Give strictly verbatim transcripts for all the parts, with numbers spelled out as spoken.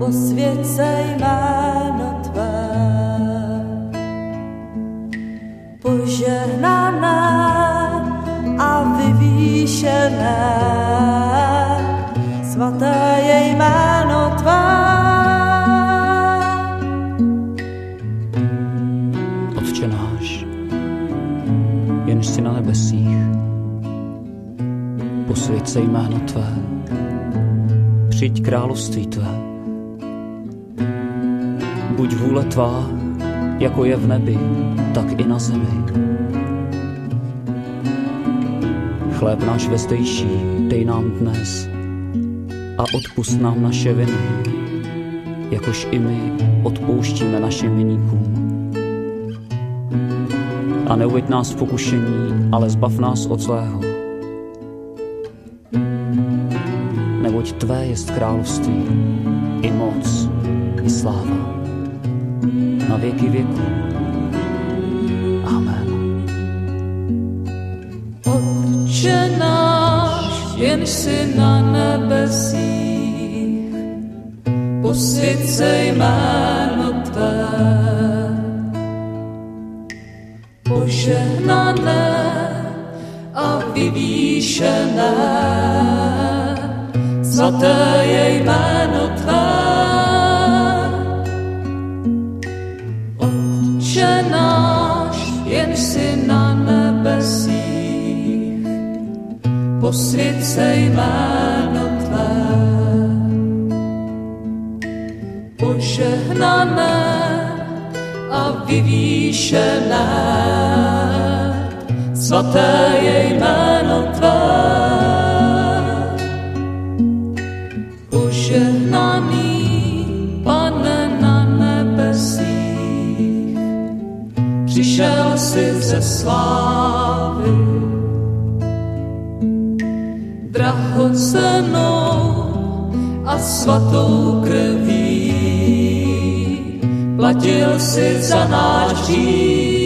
posvěcej jméno Tvé. Požehnané a vyvýšené, svaté je jméno Tvé. Otče náš, jenž jsi na nebesích, posvěť se jméno Tvé, přijď království Tvé. Buď vůle Tvá, jako je v nebi, tak i na zemi. Chléb náš vezdejší dej nám dnes a odpusť nám naše viny, jakož i my odpouštíme našim viníkům. A neuveď nás v pokušení, ale zbav nás od zlého. Neboť Tvé jest království, i moc, i sláva, na věky věků. Amen. Otče náš, jenž jsi na nebesích, posvěť se jméno Tvé. Požehnané a vyvýšené, svaté je jméno Tvé. Otče náš, jenž jsi na nebesích, posvěť se jméno Tvé. Požehnané a vyvýšené, svaté je jméno Tvé. Požehnaný Pane na nebesích, přišel jsi ze slávy, drahocennou a svatou krví, platil jsi za náš hřích.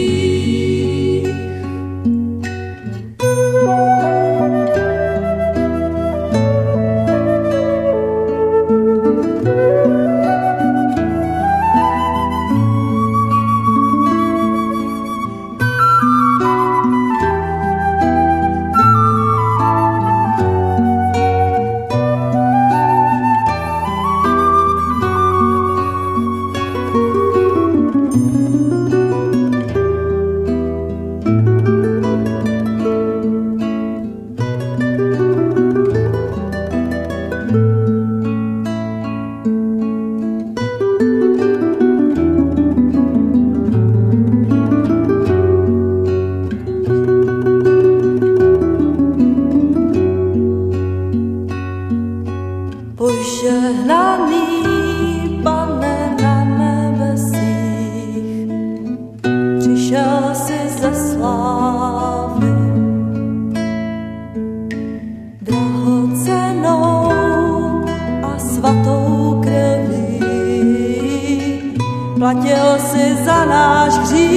Požehnaný Pane na nebesích, přišel jsi ze slávy, drahocennou a svatou krví, platil jsi za náš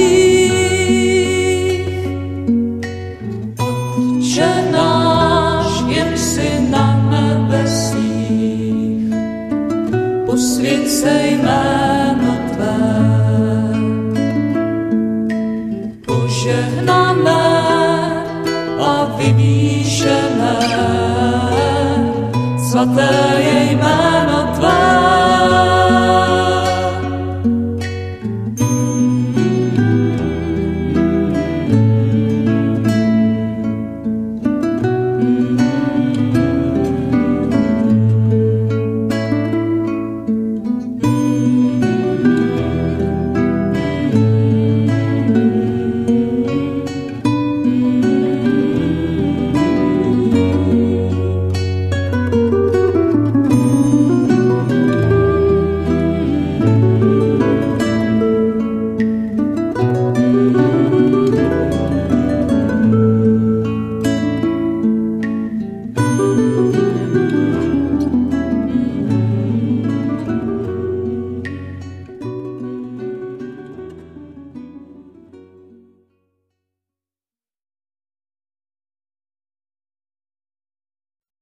hřích. Otče náš, jenž jsi na nebesích, posvěť se jméno Tvé. Požehnané a vyvýšené, svaté je jméno